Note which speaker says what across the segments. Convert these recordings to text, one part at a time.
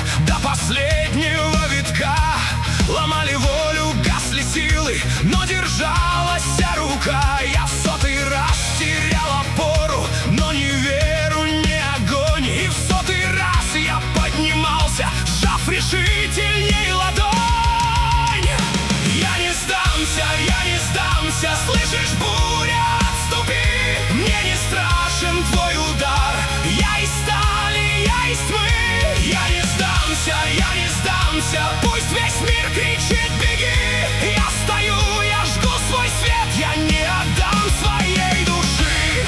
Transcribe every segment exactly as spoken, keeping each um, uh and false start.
Speaker 1: до последнего витка. Ломали волю, гасли силы, но держалась вся рука. Я в сотый раз терял опору, но ни веру, ни огонь. И в сотый раз я поднимался, сжав решительней ладонь. Я не сдамся, я не сдамся, слышишь, буря, отступи. Мне не страшен твой удар, я из стали, я из тьмы. Я не сдамся, я не сдамся, пусть весь мир кричит беги. Я стою, я жгу свой свет, я не отдам своей души.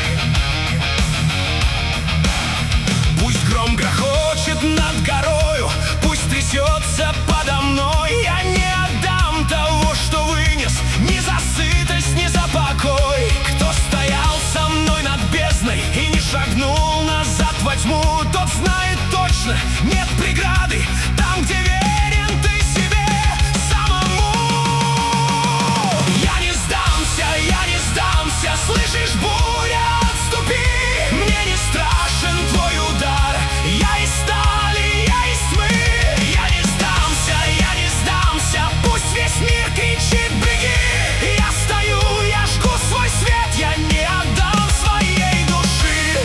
Speaker 1: Пусть гром грохочет над горою, пусть трясется подо мной. Я не отдам того, что вынес, ни за сытость, ни за покой. Кто стоял со мной над бездной и не шагнул назад во тьму, тот знает точно, нет преграды там, где верен ты себе самому. Я не сдамся, я не сдамся, слышишь, буря, отступи. Мне не страшен твой удар, я из стали, я из тьмы. Я не сдамся, я не сдамся, пусть весь мир кричит беги. Я стою, я жгу свой свет, я не отдам своей души.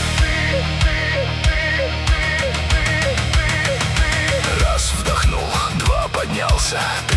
Speaker 1: Раз вдохнул, два поднялся,